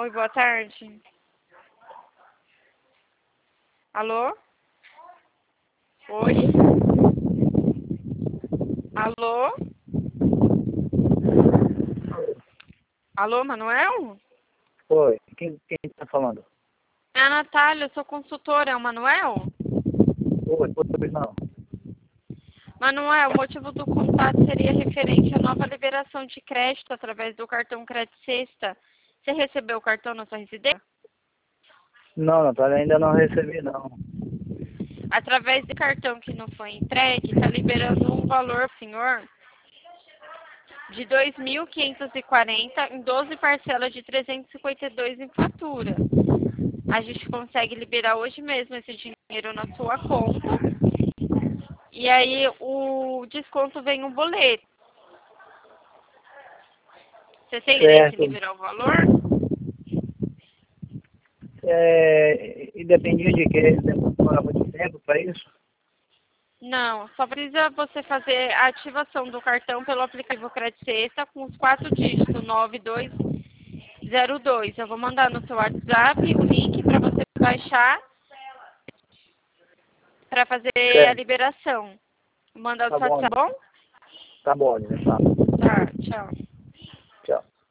Oi, boa tarde. Alô? Oi? Alô? Alô, Manuel? Oi, quem tá falando? É a Natália, eu sou consultora, é o Manuel? Oi, não. Manuel, o motivo do contato seria referente à nova liberação de crédito através do cartão Crédito Sexta. Você recebeu o cartão na sua residência? Não, Natália, ainda não recebi, não. Através do cartão que não foi entregue, está liberando um valor, senhor, de 2.540 em 12 parcelas de 352 em fatura. A gente consegue liberar hoje mesmo esse dinheiro na sua conta. E aí o desconto vem um boleto. Você tem interesse em Certo. liberar o valor? E dependia de quê? Demora muito tempo para isso? Não, só precisa você fazer a ativação do cartão pelo aplicativo Crédito Sexta com os 4 dígitos 9202. Eu vou mandar no seu WhatsApp o link para você baixar para fazer a Certo. liberação. Vou mandar no Tá seu bom. WhatsApp, tá bom? Tá bom, já tá. Tá, tchau.